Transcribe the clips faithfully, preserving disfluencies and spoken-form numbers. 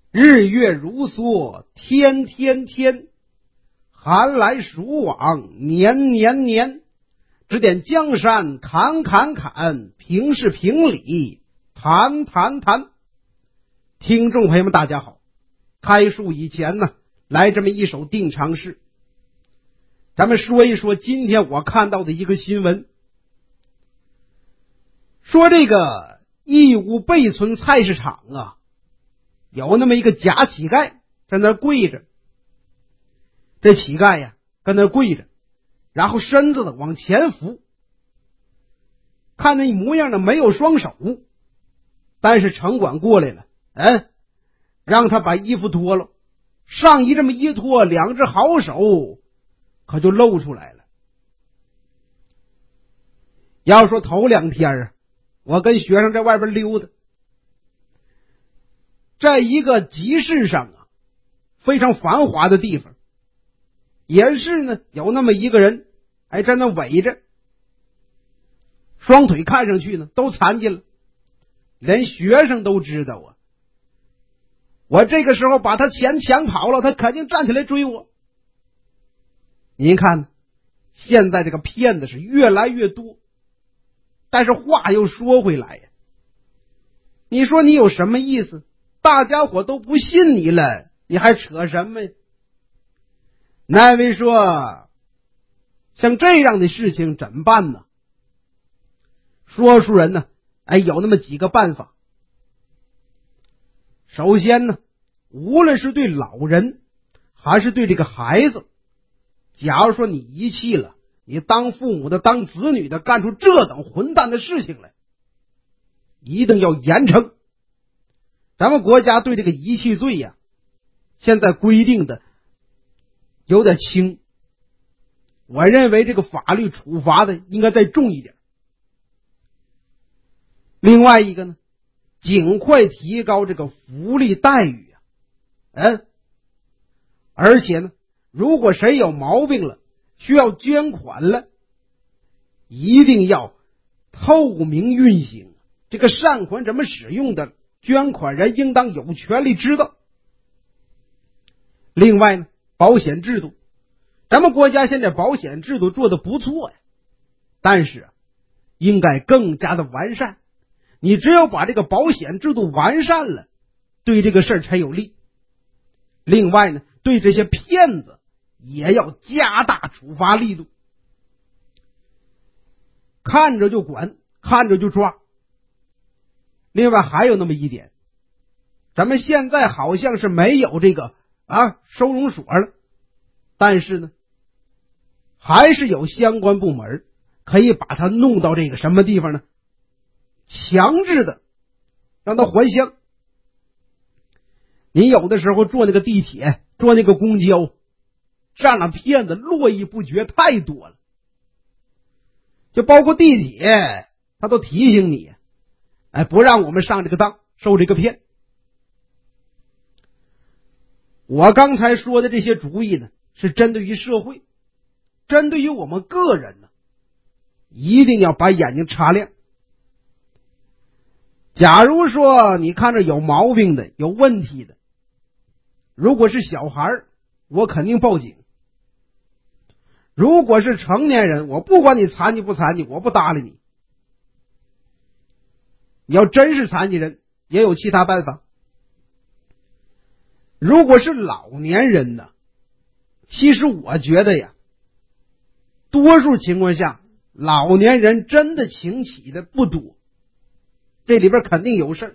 日月如梭，天天天，寒来暑往，年年年。指点江山，砍砍砍，平是平理，谈谈谈。听众朋友们大家好，开述以前呢，来这么一首定场诗。咱们说一说今天我看到的一个新闻，说这个义乌贝村菜市场啊，有那么一个假乞丐在那跪着。这乞丐呀跟那跪着，然后身子往前扶，看那模样呢没有双手，但是城管过来了，嗯，让他把衣服脱了，上衣这么一脱，两只好手可就露出来了。要说头两天啊，我跟学生在外边溜达，在一个集市上啊，非常繁华的地方，也是呢有那么一个人还在那围着，双腿看上去呢都残疾了，连学生都知道啊，我这个时候把他钱抢跑了，他肯定站起来追我。您看现在这个骗子是越来越多，但是话又说回来呀，你说你有什么意思？大家伙都不信你了，你还扯什么呀？那位说像这样的事情怎么办呢？说书人呢，哎，有那么几个办法。首先呢，无论是对老人还是对这个孩子，假如说你遗弃了，你当父母的当子女的干出这等混蛋的事情来，一定要严惩。咱们国家对这个遗弃罪呀、啊，现在规定的有点轻，我认为这个法律处罚的应该再重一点。另外一个呢，尽快提高这个福利待遇啊，嗯，而且呢，如果谁有毛病了，需要捐款了，一定要透明运行，这个善款怎么使用的，捐款人应当有权利知道。另外呢，保险制度，咱们国家现在保险制度做得不错呀，但是啊，应该更加的完善。你只有把这个保险制度完善了，对这个事儿才有利。另外呢，对这些骗子也要加大处罚力度，看着就管，看着就抓。另外还有那么一点，咱们现在好像是没有这个啊收容所了，但是呢，还是有相关部门可以把它弄到这个什么地方呢？强制的让他还乡。你有的时候坐那个地铁，坐那个公交，占了骗子络绎不绝，太多了。就包括地铁，他都提醒你，哎，不让我们上这个当，受这个骗。我刚才说的这些主意呢，是针对于社会，针对于我们个人呢，一定要把眼睛擦亮。假如说你看着有毛病的，有问题的，如果是小孩，我肯定报警。如果是成年人，我不管你残疾不残疾，我不搭理你。你要真是残疾人，也有其他办法。如果是老年人呢，其实我觉得呀，多数情况下老年人真的请起的不多，这里边肯定有事儿。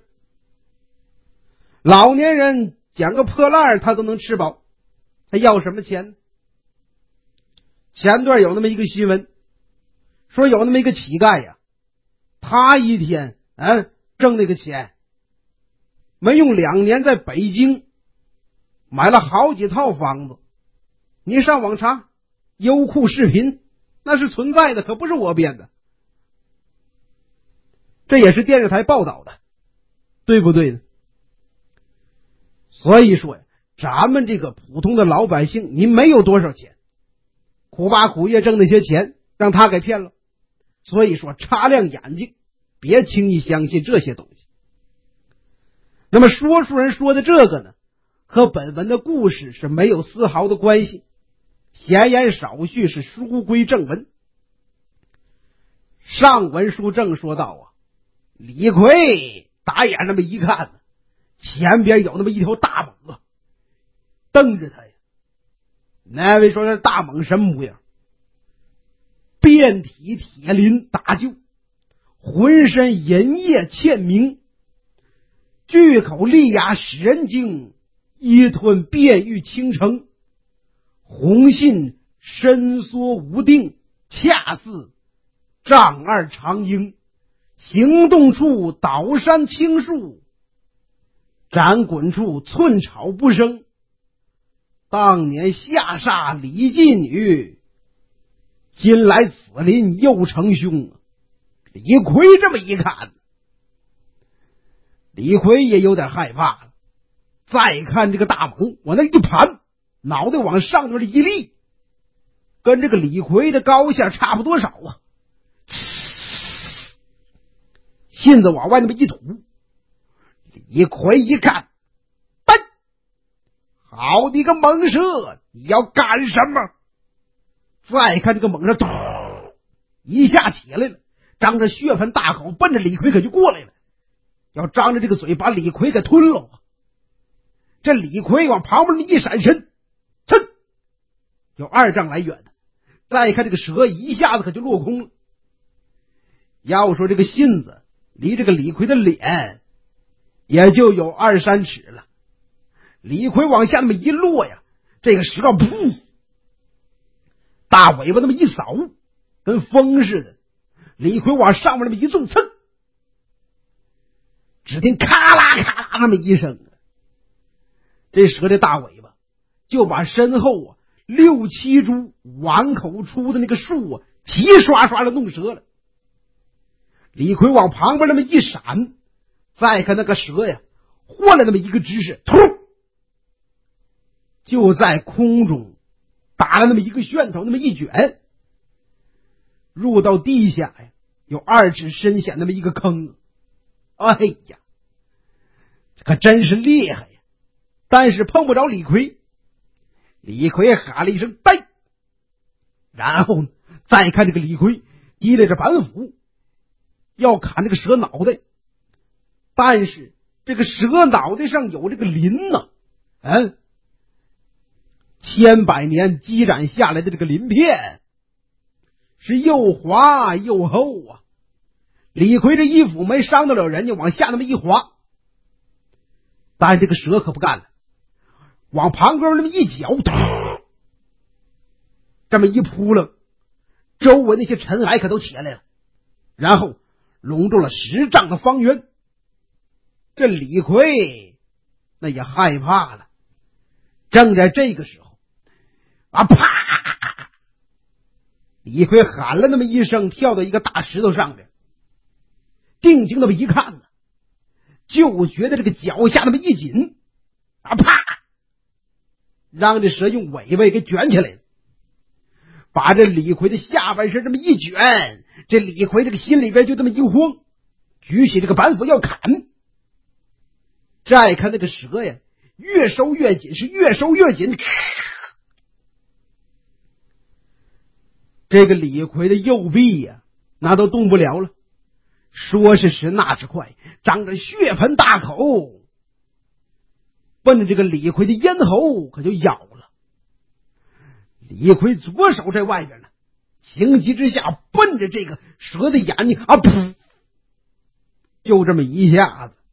老年人捡个破烂他都能吃饱，他要什么钱呢？前段有那么一个新闻，说有那么一个乞丐呀，他一天嗯挣那个钱，没用两年在北京买了好几套房子。你上网查优酷视频，那是存在的，可不是我编的，这也是电视台报道的，对不对呢？所以说呀，咱们这个普通的老百姓，你没有多少钱，苦巴苦业挣那些钱让他给骗了。所以说擦亮眼睛，别轻易相信这些东西。那么说书人说的这个呢， 和本文的故事是没有丝毫的关系，闲言少叙，是书归正文。上文书正说到啊，李逵打眼那么一看，前边有那么一条大蟒啊，瞪着他呀。那位说这大蟒什么模样？遍体铁鳞大臼，浑身银液嵌明，巨口利牙使人惊，一吞便欲倾城，红信伸缩无定，恰似丈二长鹰，行动处倒山青树，展滚处寸草不生。当年下煞李妓女，今来此林又成凶。李逵这么一看，李逵也有点害怕了。再看这个大蟒往那一盘，脑袋往上边一立，跟这个李逵的高下差不多少啊。信子往外那么一吐，李逵一看，笨，好你个猛蛇，你要干什么？再看这个猛蛇咚一下起来了，张着血盆大口奔着李逵可就过来了，要张着这个嘴把李逵给吞了。这李逵往旁边一闪身，噌，有二丈来远的。再看这个蛇一下子可就落空了。要说这个信子离这个李逵的脸也就有二三尺了，李逵往下那么一落呀，这个蛇噗，大尾巴那么一扫，跟风似的。李逵往上面那么一纵，噌，只听咔啦咔啦那么一声，这蛇的大尾巴就把身后啊六七株碗口出的那个树啊齐刷刷的弄折了。李逵往旁边那么一闪，再看那个蛇呀换了那么一个姿势，突就在空中打了那么一个旋头，那么一卷，入到地下呀有二尺深显那么一个坑。哎呀，这可真是厉害呀！但是碰不着李逵。李逵喊了一声呆，然后再看这个李逵提来着板斧要砍这个蛇脑袋，但是这个蛇脑袋上有这个鳞呢，嗯，千百年积攒下来的这个鳞片是又滑又厚啊。李逵这衣服没伤得了人家，往下那么一滑，但是这个蛇可不干了，往旁边那么一脚，这么一扑棱，周围那些尘埃可都起来了，然后笼住了十丈的方圆。这李逵那也害怕了。正在这个时候啊，啪！李逵喊了那么一声，跳到一个大石头上面，定睛那么一看呢，就觉得这个脚下那么一紧啊，啪！让这蛇用尾巴给卷起来了，把这李逵的下半身这么一卷。这李逵这个心里边就这么一慌，举起这个板斧要砍。再看那个蛇呀，越收越紧，是越收越紧。这个李逵的右臂呀，那都动不了了。说时迟，那时快，张着血盆大口，奔着这个李逵的咽喉可就咬了。李逵左手在外边呢，情急之下奔着这个蛇的眼睛啊，噗！就这么一下子，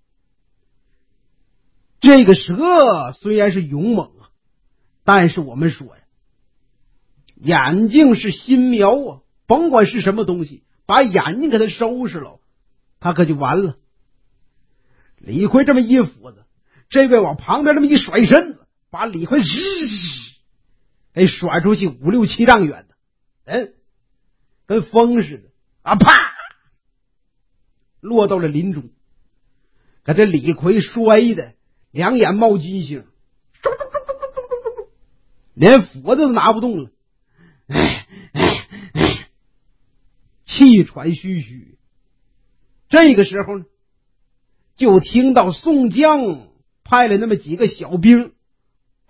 这个蛇虽然是勇猛啊，但是我们说呀，眼睛是心苗啊，甭管是什么东西，把眼睛给它收拾了，他可就完了。李逵这么一斧子，这位往旁边这么一甩身子，把李逵给甩出去五六七丈远的，嗯，跟风似的啊，啪，落到了林中。可这李逵摔的两眼冒金星，连斧子都拿不动了，哎哎哎，气喘吁吁。这个时候呢，就听到宋江派了那么几个小兵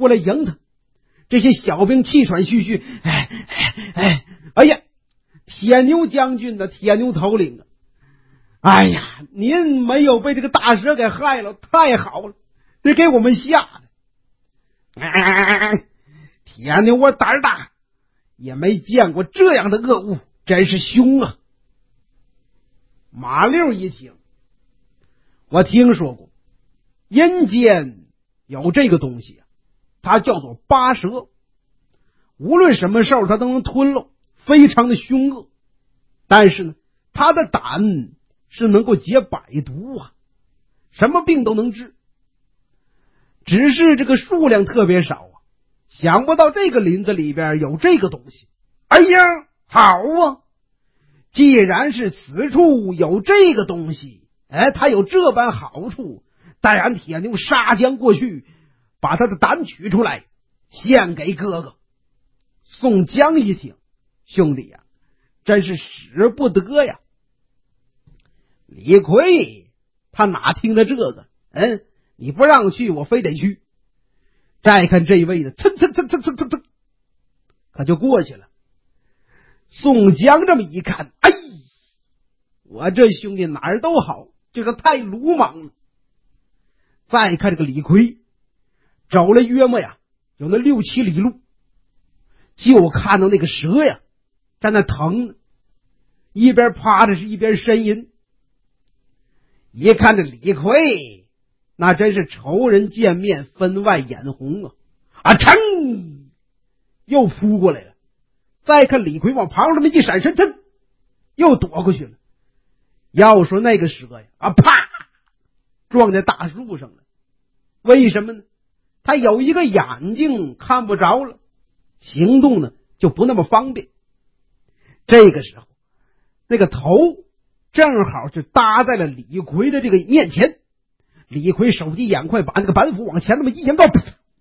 过来迎他。这些小兵气喘吁吁，哎哎哎，哎呀，铁牛将军的铁牛头领啊！哎呀，您没有被这个大蛇给害了，太好了，这给我们吓的。哎，铁牛我胆儿大，也没见过这样的恶物，真是凶啊！马六一听，我听说过阴间有这个东西啊，它叫做八蛇，无论什么时候它都能吞了，非常的凶恶。但是呢，它的胆是能够解百毒啊，什么病都能治，只是这个数量特别少啊。想不到这个林子里边有这个东西。哎呀，好啊，既然是此处有这个东西，哎，它有这般好处，待俺铁牛杀将过去，把他的胆取出来献给哥哥。宋江一听，兄弟呀、啊，真是使不得呀。李逵他哪听得这个，嗯，你不让去我非得去。再看这位的蹭蹭蹭蹭蹭蹭蹭，可就过去了。宋江这么一看，哎，我这兄弟哪儿都好，就是太鲁莽了。再看这个李逵走了约莫呀有那六七里路，就看到那个蛇呀在那疼呢，一边趴着是一边呻吟。一看这李逵，那真是仇人见面分外眼红啊！啊，噌，又扑过来了。再看李逵往旁边这么一闪身，噌，又躲过去了。要说那个蛇呀，啊，啪，撞在大树上了。为什么呢？他有一个眼睛看不着了，行动呢就不那么方便。这个时候，那个头正好是搭在了李逵的这个面前。李逵手疾眼快，把那个板斧往前那么一扬高，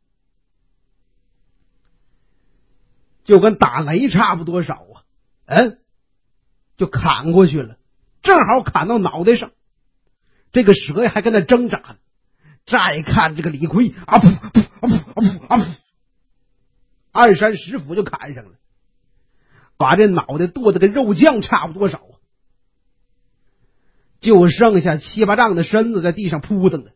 就跟打雷差不多少啊，嗯，就砍过去了，正好砍到脑袋上。这个蛇还跟那挣扎呢。再看这个李逵，啊噗噗啊噗啊噗啊噗，二三十斧就砍上了，把这脑袋剁得跟肉酱差不多少啊，就剩下七八丈的身子在地上扑腾着。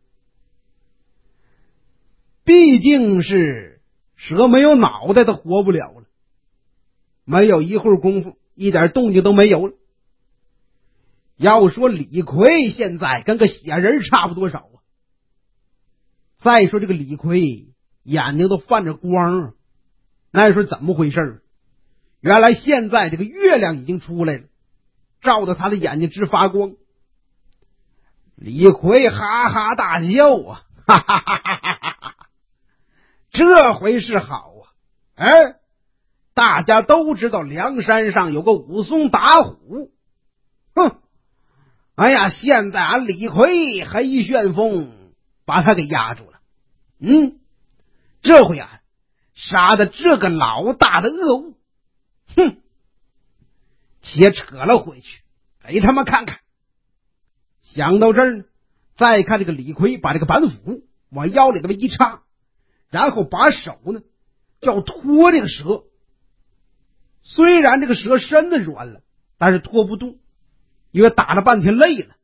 毕竟是蛇没有脑袋，它活不了了。没有一会儿功夫，一点动静都没有了。要说李逵现在跟个血人差不多少啊。再说这个李逵眼睛都泛着光啊，那说怎么回事？原来现在这个月亮已经出来了，照得他的眼睛直发光。李逵哈哈大笑啊，哈哈哈哈哈哈！这回是好啊！哎，大家都知道梁山上有个武松打虎，哼！哎呀，现在俺李逵黑旋风把他给压住了。嗯，这回啊，杀的这个老大的恶物，哼！且扯了回去，给他们看看。想到这儿呢，再看这个李逵把这个板斧往腰里这么一插，然后把手呢就要拖这个蛇。虽然这个蛇身子软了，但是拖不动，因为打了半天累了。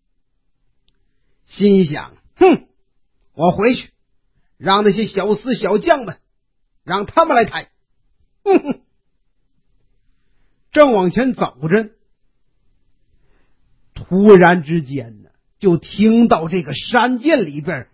心想，哼，我回去让那些小厮小将们让他们来抬。哼哼，正往前走着，突然之间呢，就听到这个山涧里边，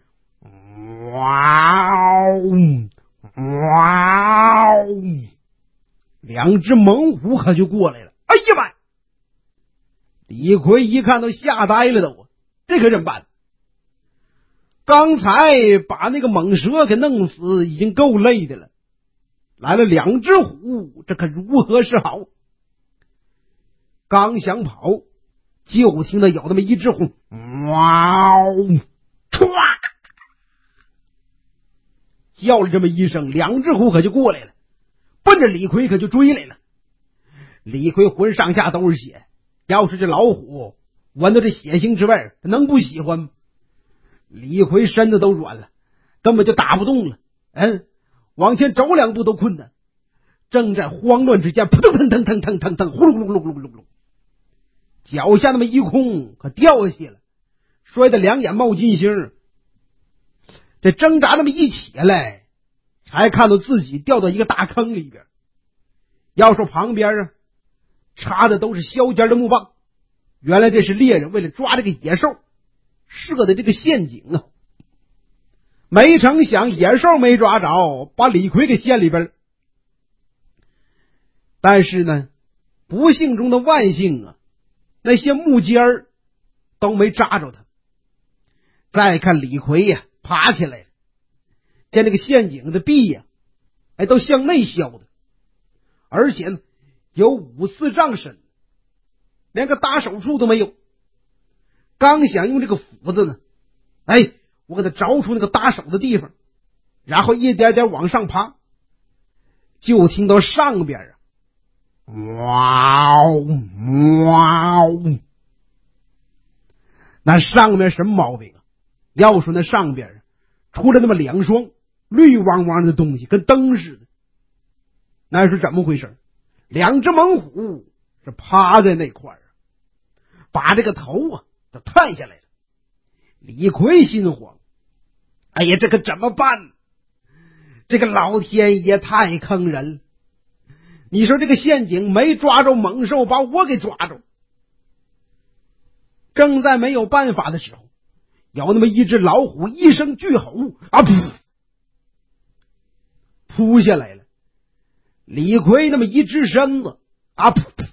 哇哦哇哦，两只猛虎可就过来了。哎呀妈！李逵一看都吓呆了都，这可怎么办？刚才把那个猛蛇给弄死已经够累的了，来了两只虎，这可如何是好？刚想跑，就听到有那么一只虎，哇哦，唰，叫了这么一声，两只虎可就过来了，奔着李逵可就追来了。李逵浑上下都是血，要是这老虎闻到这血腥之味，能不喜欢吗？李逵身子都软了，根本就打不动了。嗯， 往前走两步都困难。正在慌乱之间，扑腾腾腾腾腾腾腾，呼噜噜噜噜噜噜，脚下那么一空，可掉下去了，摔得两眼冒金星。这挣扎那么一起来，才看到自己掉到一个大坑里边。要说旁边啊，插的都是削尖的木棒，原来这是猎人为了抓这个野兽设的这个陷阱啊。没成想野兽没抓着，把李逵给陷里边了。但是呢，不幸中的万幸啊，那些木尖儿都没扎着他。再看李逵呀、啊，爬起来了，见这个陷阱的壁呀、啊，哎，都向内削的，而且呢，有五四丈深，连个打手处都没有。刚想用这个斧子呢，哎，我给他找出那个打手的地方，然后一点点往上爬，就听到上边啊，哇哇！那上面什么毛病啊？要说那上边出了那么两双绿汪汪的东西，跟灯似的。那是怎么回事？两只猛虎是趴在那块儿，把这个头啊都探下来了。李逵心慌，哎呀，这可怎么办？这个老天爷太坑人了！你说这个陷阱没抓着猛兽，把我给抓着。正在没有办法的时候，有那么一只老虎一声巨吼啊，噗，扑下来了。李逵那么一只身子啊，噗噗，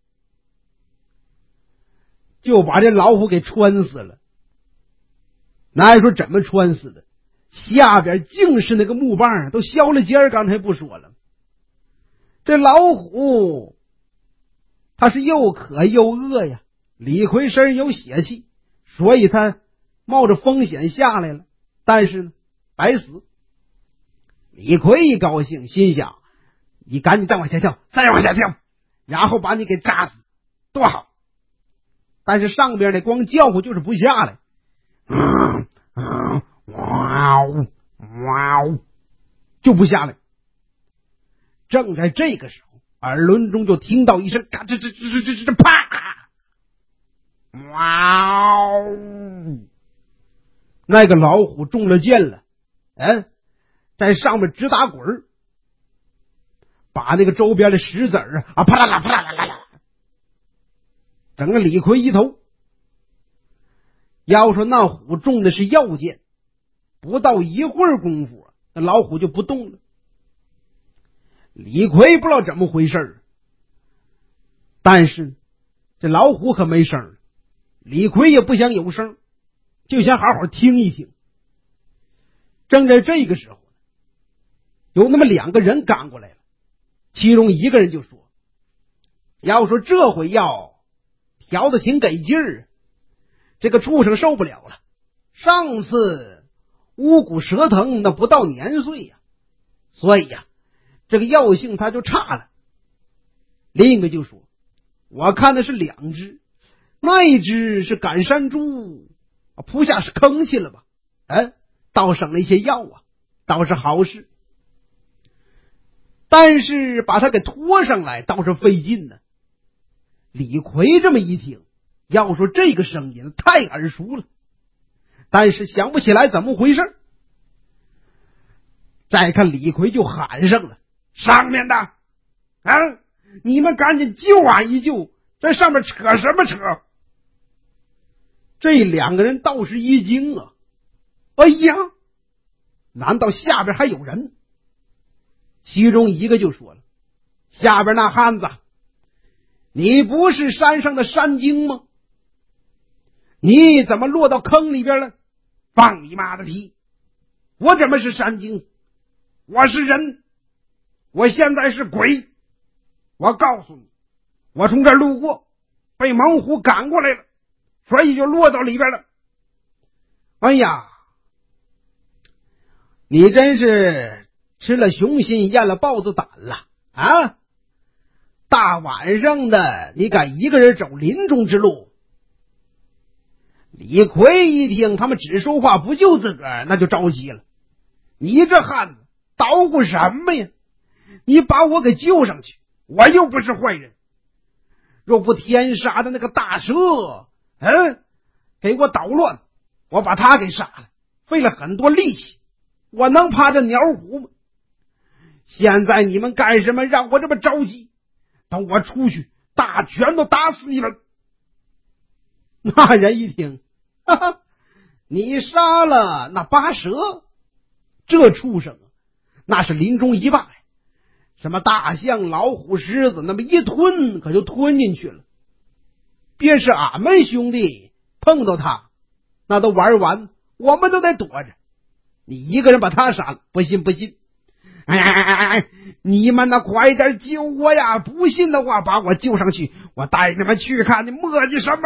就把这老虎给穿死了。那说怎么穿死的？下边竟是那个木棒都削了尖儿，刚才不说了。这老虎他是又渴又饿呀，李逵身上有血气，所以他冒着风险下来了，但是呢白死。李逵一高兴，心想你赶紧再往下跳，再往下跳，然后把你给扎死多好。但是上边那光叫呼就是不下来，嗯嗯哇呜哇呜，就不下来。正在这个时候，耳轮中就听到一声嘎吱吱吱吱吱啪，哇呜！那个老虎中了箭了，哎，在上面直打滚，把那个周边的石子儿啊，啪啦啦啪啦啦啦啦，整个李逵一头。要说那虎中的是药箭，不到一会儿功夫，那老虎就不动了。李逵不知道怎么回事，但是这老虎可没声，李逵也不想有声，就想好好听一听。正在这个时候，有那么两个人赶过来了，其中一个人就说：要说这回药调的挺给劲儿，这个畜生受不了了。上次乌骨蛇藤那不到年岁呀、啊，所以呀、啊，这个药性它就差了。另一个就说：我看的是两只，那一只是赶山猪，扑下是坑去了吧？哎，倒省了一些药啊，倒是好事。但是把它给拖上来倒是费劲呢。李逵这么一听，要说这个声音太耳熟了，但是想不起来怎么回事。再看李逵就喊上了：上面的啊，你们赶紧救啊一救，这上面扯什么扯？这两个人倒是一惊啊，哎呀，难道下边还有人？其中一个就说了：下边那汉子，你不是山上的山精吗？你怎么落到坑里边了？放你妈的屁！我怎么是山精？我是人，我现在是鬼。我告诉你，我从这儿路过，被猛虎赶过来了，所以就落到里边了。哎呀，你真是吃了熊心咽了豹子胆了啊！大晚上的你敢一个人走林中之路？李逵一听他们只说话不救自个儿，那就着急了。你这汉子捣鼓什么呀？你把我给救上去，我又不是坏人。若不天杀的那个大蛇，嗯，给我捣乱，我把他给杀了，费了很多力气，我能怕这鸟虎吗？现在你们干什么让我这么着急？等我出去，大拳头打死你们！那人一听，哈哈，你杀了那八蛇，这畜生那是临终一霸呀！什么大象、老虎、狮子，那么一吞可就吞进去了。便是俺们兄弟碰到他，那都玩完，我们都得躲着。你一个人把他杀了，不信不信！哎哎哎哎哎！你们那快点救我呀！不信的话，把我救上去，我带你们去看，你磨叽什么？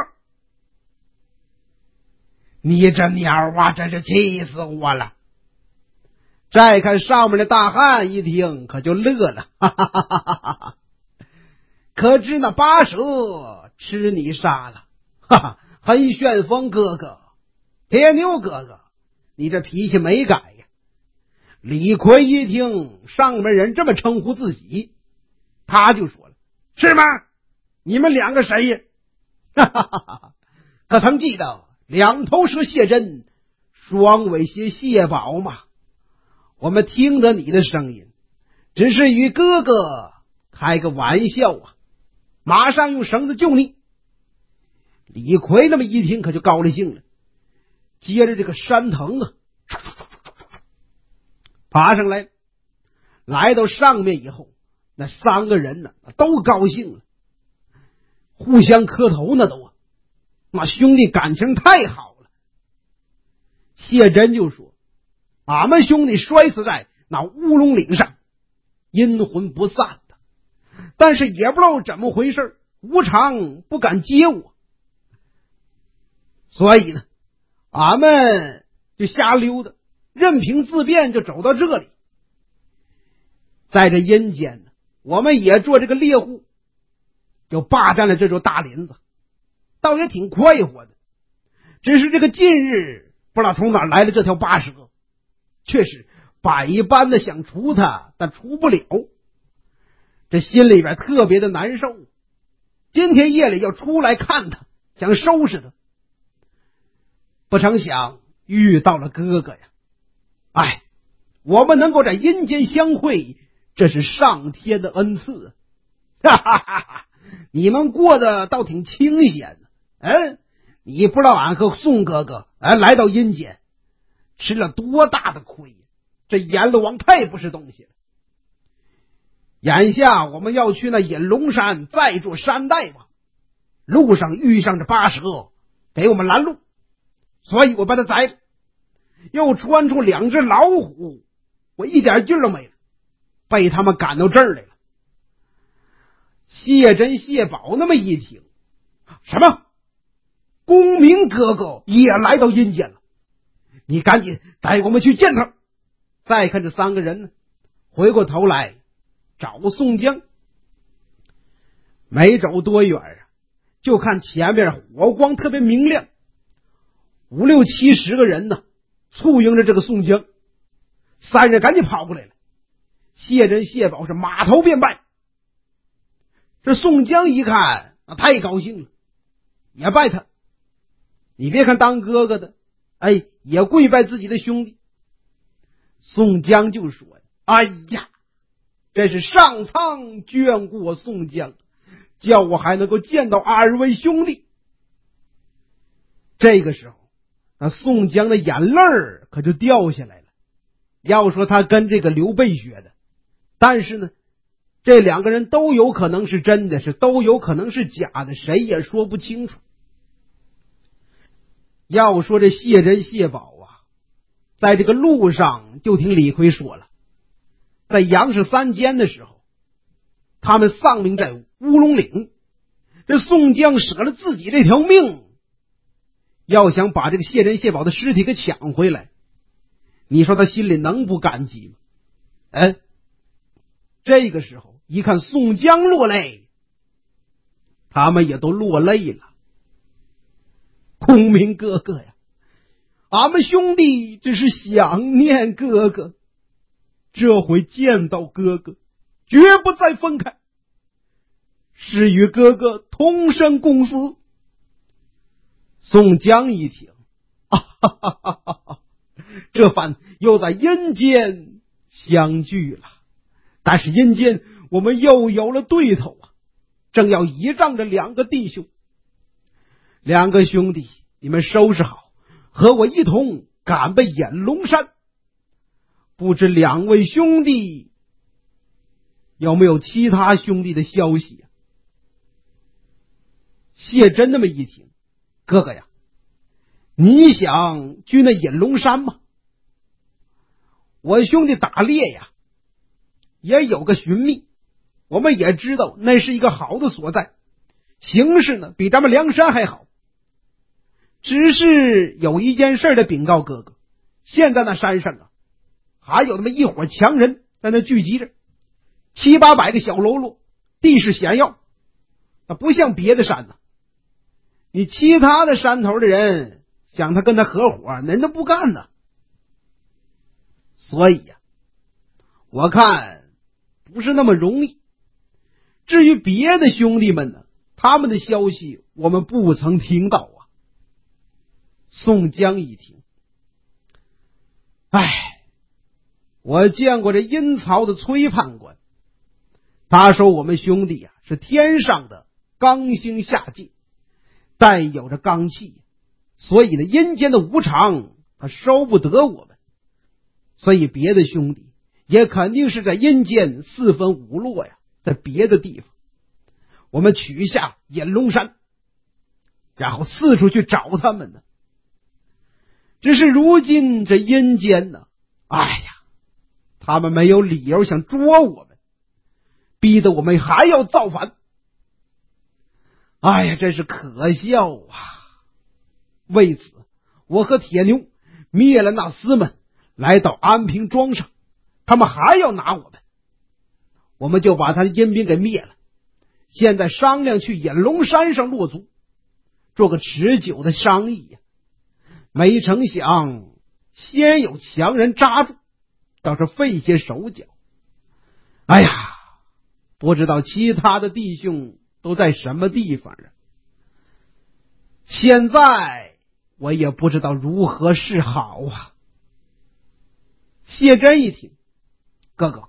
你这鸟啊，真是气死我了！再看上面的大汉一听，可就乐了，哈哈哈哈哈哈！可知那八蛇吃你杀了，哈哈！黑旋风哥哥，铁牛哥哥，你这脾气没改呀！李逵一听上面人这么称呼自己，他就说了：“是吗？你们两个谁呀？”哈哈哈哈！可曾记得两头蛇谢真，双尾蝎谢宝吗？我们听得你的声音，只是与哥哥开个玩笑啊！马上用绳子救你。李逵那么一听，可就高了兴了，接着这个山藤啊，爬上来，来到上面以后，那三个人呢都高兴了，互相磕头呢都啊，那兄弟感情太好了。谢真就说：“俺们兄弟摔死在那乌龙岭上，阴魂不散的，但是也不知道怎么回事，无常不敢接我，所以呢，俺们就瞎溜达，任凭自便就走到这里。在这阴间呢，我们也做这个猎户，就霸占了这座大林子，倒也挺快活的。只是这个近日不知道从哪儿来了这条八蛇，却是百般的想除它，但除不了，这心里边特别的难受。今天夜里要出来看他，想收拾他，不成想遇到了哥哥呀！哎，我们能够在阴间相会，这是上天的恩赐，哈哈哈哈！你们过得倒挺清闲的，嗯，你不知道俺和宋哥哥哎来到阴间吃了多大的亏呀！这阎罗王太不是东西了。眼下我们要去那隐龙山再做山大王，路上遇上这八蛇，给我们拦路，所以我把他宰了，又窜出两只老虎，我一点劲儿都没了，被他们赶到这儿来了。谢真谢宝那么一听，什么公明哥哥也来到阴间了，你赶紧带我们去见他。再看这三个人呢，回过头来找宋江，没走多远啊，就看前面火光特别明亮，五六七十个人呢簇拥着这个宋江，三人赶紧跑过来了。谢真谢宝是马头便拜，这宋江一看啊，太高兴了，也拜他。你别看当哥哥的，哎，也跪拜自己的兄弟。宋江就说：“哎呀，这是上苍眷顾我宋江，叫我还能够见到二位兄弟。”这个时候，那宋江的眼泪儿可就掉下来了。要说他跟这个刘备学的，但是呢，这两个人都有可能是真的，是都有可能是假的，谁也说不清楚。要说这谢真谢宝啊，在这个路上就听李逵说了，在杨氏三监的时候，他们丧命在乌龙岭，这宋江舍了自己这条命，要想把这个谢真谢宝的尸体给抢回来，你说他心里能不感激吗？哎，这个时候一看宋江落泪，他们也都落泪了。公明哥哥呀，俺们兄弟只是想念哥哥， 这回见到哥哥，绝不再分开，是与哥哥同生共死。宋江一听，啊哈哈哈哈哈，这番又在阴间相聚了。但是阴间我们又有了对头啊，正要倚仗着两个弟兄。两个兄弟，你们收拾好，和我一同赶奔演龙山。不知两位兄弟有没有其他兄弟的消息啊？谢真那么一听，哥哥呀，你想去那引龙山吗？我兄弟打猎呀，也有个寻觅，我们也知道那是一个好的所在，形势呢比咱们梁山还好。只是有一件事得禀告哥哥，现在那山上啊，还有那么一伙强人在那聚集着，七八百个小喽啰，地势险要，那不像别的山呢。你其他的山头的人想他跟他合伙，人都不干呢。所以呀、啊，我看不是那么容易。至于别的兄弟们呢，他们的消息我们不曾听到啊。宋江一听，唉，我见过这阴曹的崔判官，他说我们兄弟啊是天上的刚星下界，带有着罡气，所以呢阴间的无常他收不得我们，所以别的兄弟也肯定是在阴间四分五落呀，在别的地方。我们取下引龙山，然后四处去找他们呢。只是如今这阴间呢，哎呀，他们没有理由想捉我们，逼得我们还要造反。哎呀，真是可笑啊！为此，我和铁牛灭了那厮们，来到安平庄上，他们还要拿我们，我们就把他的阴兵给灭了。现在商量去引龙山上落足，做个持久的商议呀、啊。没成想，先有强人扎住，倒是费些手脚。哎呀，不知道其他的弟兄都在什么地方啊？现在我也不知道如何是好啊。谢真一听，哥哥，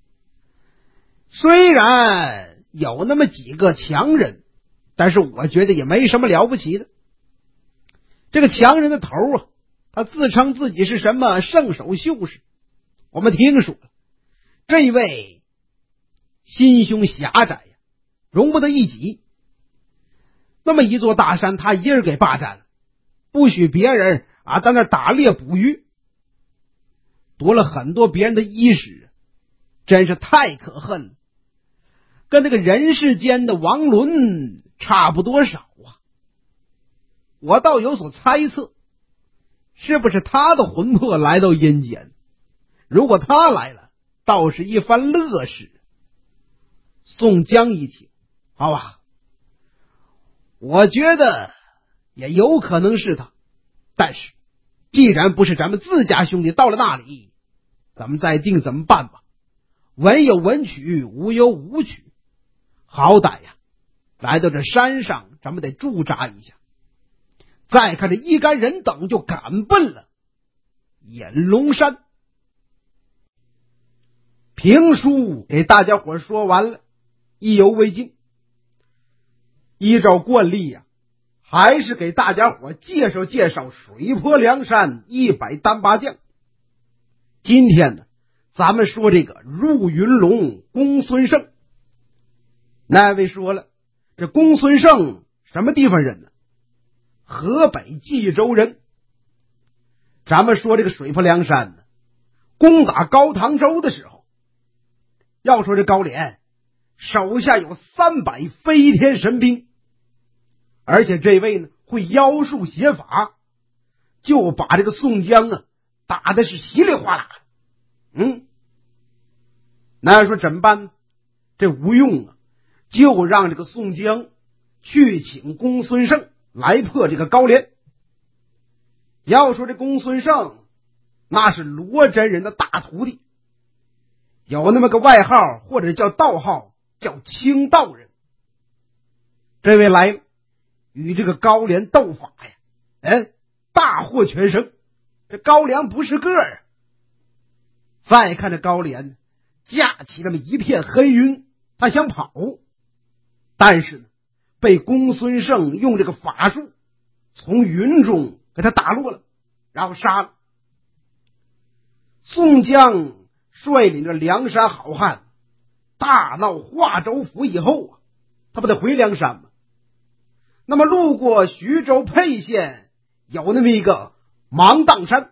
虽然有那么几个强人，但是我觉得也没什么了不起的。这个强人的头啊，他自称自己是什么圣手秀士，我们听说了，这位心胸狭窄呀，容不得一己。那么一座大山，他一人给霸占了，不许别人啊在那打猎捕鱼，夺了很多别人的衣食，真是太可恨了，跟那个人世间的王伦差不多少啊。我倒有所猜测，是不是他的魂魄来到阴间？如果他来了，倒是一番乐事。宋江一听，好吧，我觉得也有可能是他，但是既然不是咱们自家兄弟，到了那里咱们再定怎么办吧。文有文曲，武有武曲，好歹呀来到这山上咱们得驻扎一下。再看这一干人等就赶奔了引龙山。评书给大家伙说完了，意犹未尽。依照惯例呀、啊，还是给大家伙介绍介绍水泊梁山一百单八将。今天呢，咱们说这个入云龙公孙胜。那位说了，这公孙胜什么地方人呢？河北冀州人。咱们说这个水泊梁山呢，攻打高唐州的时候，要说这高廉手下有三百飞天神兵，而且这位呢会妖术邪法，就把这个宋江啊打的是稀里哗啦。嗯，那要说怎么办？这吴用啊就让这个宋江去请公孙胜来破这个高廉。要说这公孙胜那是罗真人的大徒弟， 有那么个外号或者叫道号，叫清道人。这位来了，与这个高廉斗法呀，哎，大获全胜。这高廉不是个儿啊！再看这高廉架起那么一片黑云，他想跑，但是呢，被公孙胜用这个法术从云中给他打落了，然后杀了。宋江率领着梁山好汉大闹华州府以后啊，他不得回梁山吗？那么路过徐州沛县，有那么一个芒砀山，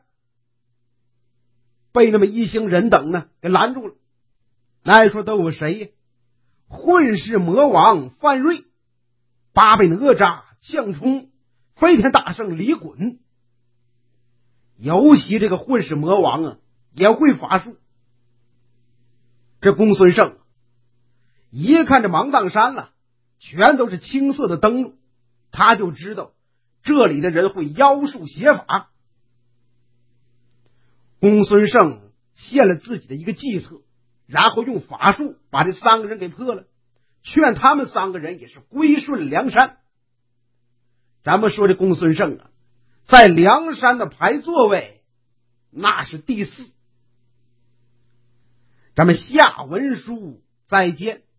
被那么一行人等呢给拦住了。那说都有谁呀？混世魔王范瑞、八倍哪吒、项冲、飞天大圣李衮。尤其这个混世魔王啊，也会法术。这公孙胜一看这芒砀山了，全都是青色的灯笼，他就知道这里的人会妖术邪法。公孙胜献了自己的一个计策，然后用法术把这三个人给破了，劝他们三个人也是归顺梁山。咱们说这公孙胜啊，在梁山的排座位那是第四。咱们下文书再见。